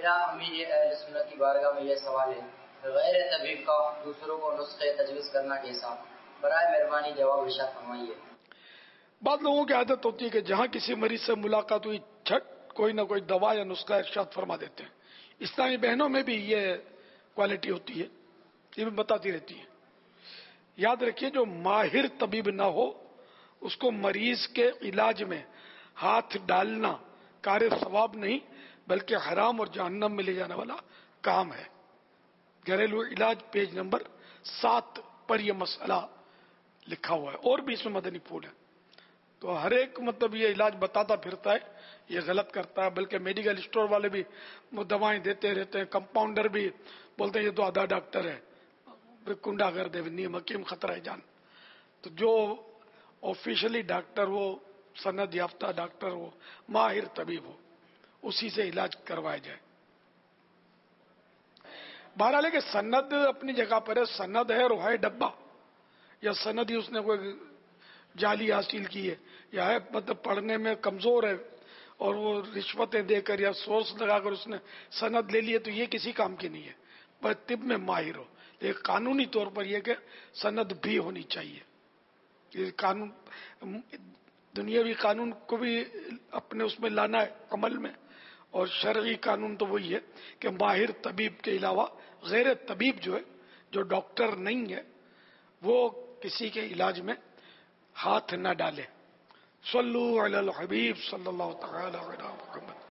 میرا امیر اہل سنت کی بارگاہ میں یہ سوال ہے، غیر طبیب کا دوسروں کو نسخے تجویز کرنا کیسا؟ برائے مہربانی جواب ارشاد فرمائیے۔ بعض لوگوں کی عادت ہوتی ہے کہ جہاں کسی مریض سے ملاقات ہوئی جھٹ کوئی نہ کوئی دوا یا نسخہ ارشاد فرما دیتے ہیں۔ اسلامی بہنوں میں بھی یہ کوالٹی ہوتی ہے، یہ بھی بتاتی رہتی ہے۔ یاد رکھیے جو ماہر طبیب نہ ہو اس کو مریض کے علاج میں ہاتھ ڈالنا کار ثواب نہیں بلکہ حرام اور جہنم میں لے جانے والا کام ہے۔ گھریلو علاج پیج نمبر 7 پر یہ مسئلہ لکھا ہوا ہے، اور بھی اس میں مدنی پھول ہے۔ تو ہر ایک مطلب یہ علاج بتاتا پھرتا ہے، یہ غلط کرتا ہے، بلکہ میڈیکل اسٹور والے بھی وہ دوائیں دیتے رہتے ہیں، کمپاؤنڈر بھی بولتے ہیں یہ تو آدھا ڈاکٹر ہے، کنڈا کر دے نیم حکیم خطرہ جان۔ تو جو آفیشلی ڈاکٹر ہو، سند یافتہ ڈاکٹر ہو، ماہر طبیب ہو، اسی سے علاج کروایا جائے۔ بہرحال ہے کہ سند اپنی جگہ پر ہے، سند ہے اور ہے ڈبہ، یا سند ہی اس نے کوئی جعلی حاصل کی ہے، یا ہے مطلب پڑھنے میں کمزور ہے اور وہ رشوتیں دے کر یا سورس لگا کر اس نے سند لے لی ہے، تو یہ کسی کام کی نہیں ہے، بس طب میں ماہر ہو۔ لیکن قانونی طور پر یہ کہ سند بھی ہونی چاہیے۔ یہ قانون دنیاوی قانون کو بھی اپنے اس میں لانا ہے عمل میں، اور شرعی قانون تو وہی ہے کہ ماہر طبیب کے علاوہ غیر طبیب جو ہے، جو ڈاکٹر نہیں ہے، وہ کسی کے علاج میں ہاتھ نہ ڈالے۔ صلو علی الحبیب صلی اللہ تعالی علی محمد۔